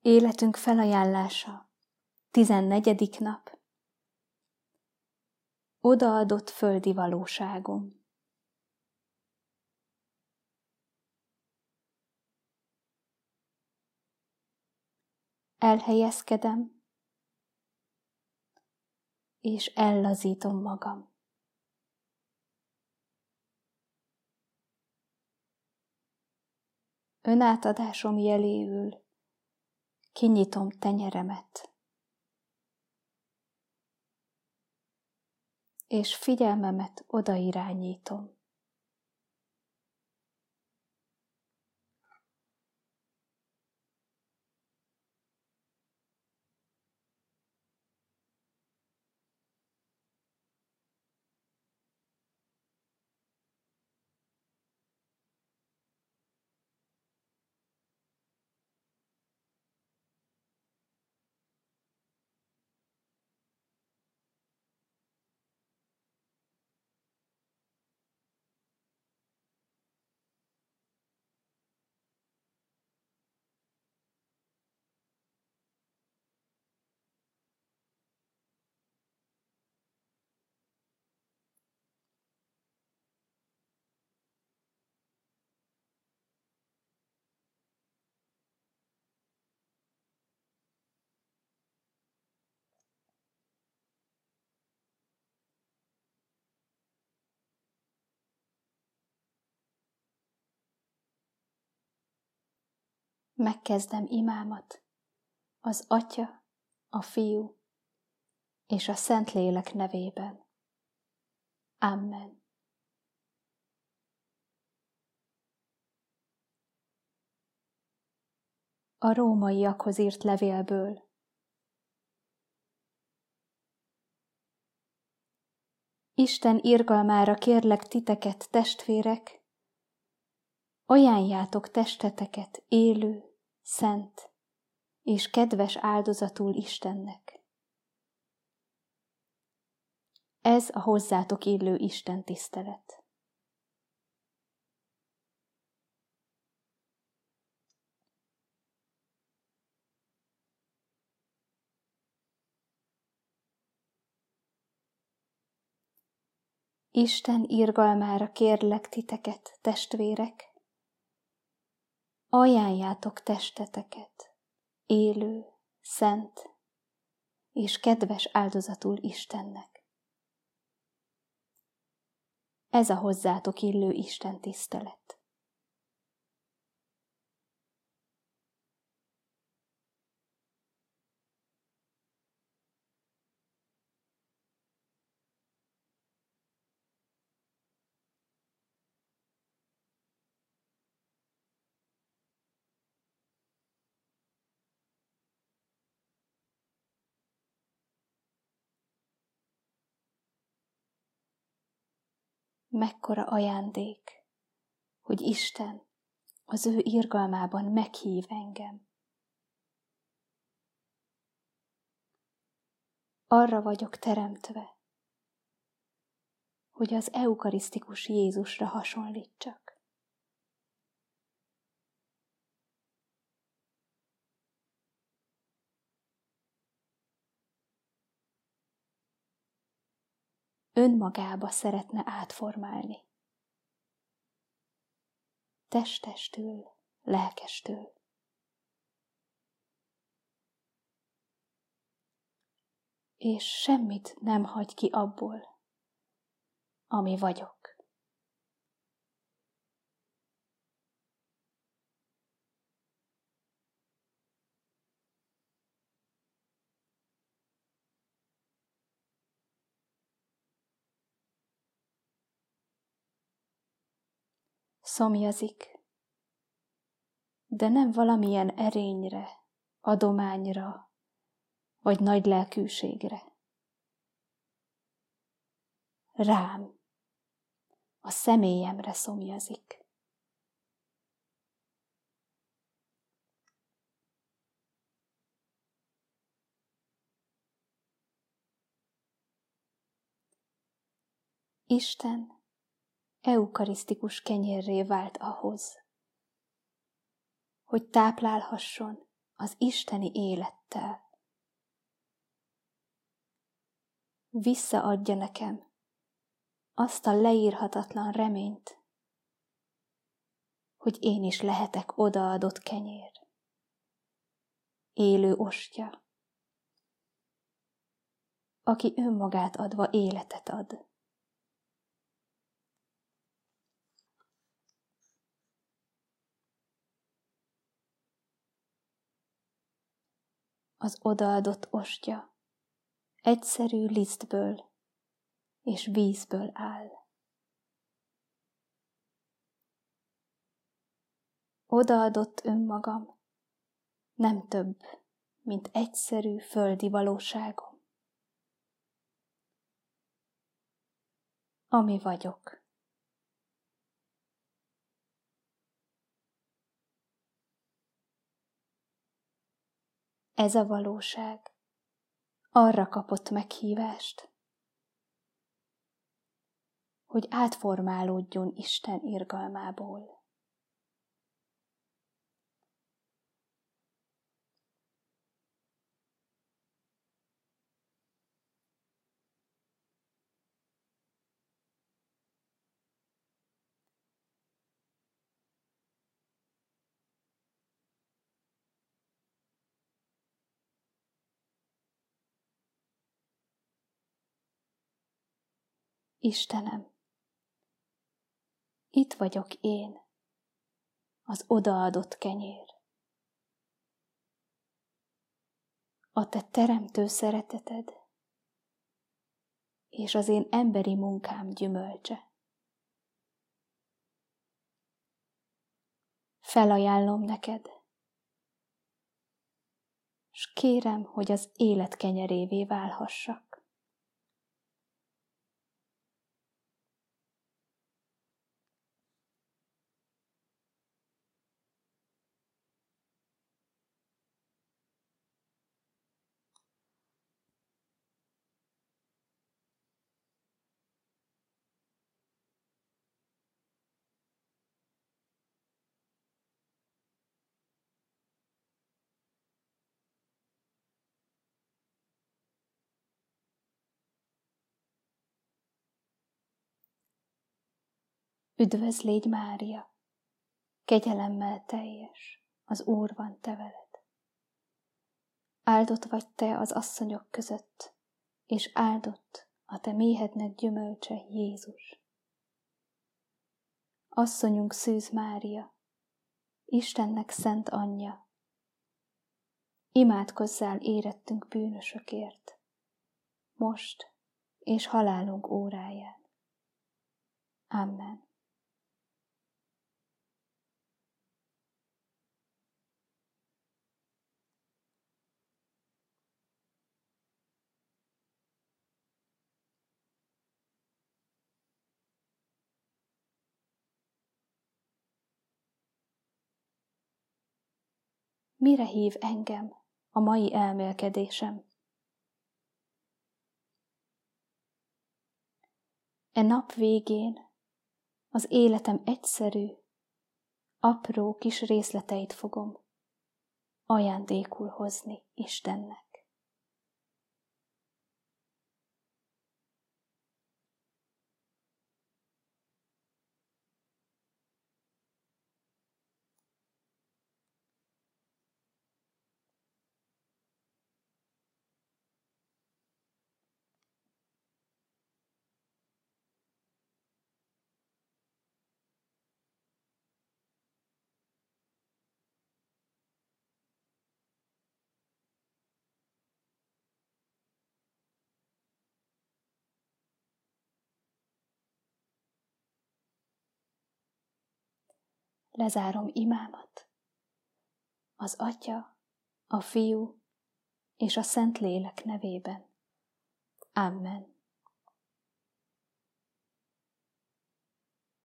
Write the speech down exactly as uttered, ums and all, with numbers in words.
Életünk felajánlása, tizennegyedik nap. Odaadott földi valóságom. Elhelyezkedem, és ellazítom magam. Önátadásom jeléül kinyitom tenyeremet, és figyelmemet odairányítom. Megkezdem imámat az Atya, a Fiú és a Szentlélek nevében. Amen. A rómaiakhoz írt levélből. Isten irgalmára kérlek titeket, testvérek, ajánljátok testeteket élő, szent és kedves áldozatul Istennek. Ez a hozzátok illő Isten tisztelet. Isten irgalmára kérlek titeket, testvérek, ajánljátok testeteket, élő, szent és kedves áldozatul Istennek. Ez a hozzátok illő Isten tisztelet. Mekkora ajándék, hogy Isten az ő irgalmában meghív engem. Arra vagyok teremtve, hogy az eukarisztikus Jézusra hasonlítsak. Önmagába szeretne átformálni. Testestől, lelkestől. És semmit nem hagy ki abból, ami vagyok. Szomjazik, de nem valamilyen erényre, adományra, vagy nagy lelkűségre. Rám, a személyemre szomjazik. Isten eukarisztikus kenyérré vált ahhoz, hogy táplálhasson az isteni élettel. Visszaadja nekem azt a leírhatatlan reményt, hogy én is lehetek odaadott kenyér, élő ostya, aki önmagát adva életet ad. Az odaadott ostya egyszerű lisztből és vízből áll. Odaadott önmagam nem több, mint egyszerű földi valóságom. Ami vagyok. Ez a valóság arra kapott meghívást, hogy átformálódjon Isten irgalmából. Istenem, itt vagyok én, az odaadott kenyér. A te teremtő szereteted és az én emberi munkám gyümölcse. Felajánlom neked, s kérem, hogy az élet kenyerévé válhassak. Üdvözl légy, Mária, kegyelemmel teljes, az Úr van te veled. Áldott vagy te az asszonyok között, és áldott a te méhednek gyümölcse, Jézus. Asszonyunk Szűz Mária, Istennek szent anyja, imádkozzál érettünk bűnösökért, most és halálunk óráján. Amen. Mire hív engem a mai elmélkedésem? E nap végén az életem egyszerű, apró kis részleteit fogom ajándékul hozni Istennek. Lezárom imámat az Atya, a Fiú és a Szentlélek nevében. Amen.